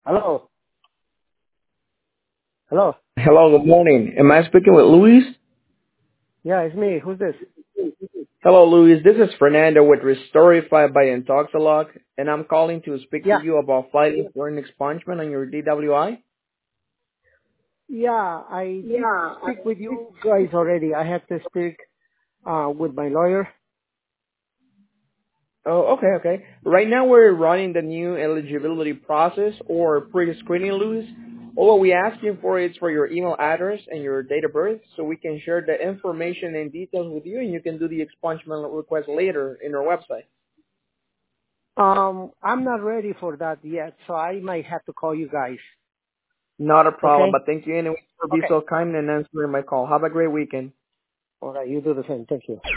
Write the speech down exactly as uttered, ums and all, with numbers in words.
Hello. Hello. Hello, good morning. Am I speaking with Luis? Yeah, it's me. Who's this? Hello, Luis. This is Fernando with Restorify by Intoxilog, and I'm calling to speak to Yeah. you about fighting for an expungement on your D W I. Yeah, I did speak with you guys already. I had to speak uh, with my lawyer. Oh, okay, okay. Right now we're running the new eligibility process or pre-screening, Luis. All we asking for is for your email address and your date of birth so we can share the information and details with you and you can do the expungement request later in our website. Um, I'm not ready for that yet, so I might have to call you guys. Not a problem, Okay? but thank you anyway for being Okay. so kind and answering my call. Have a great weekend. All right, you do the same. Thank you.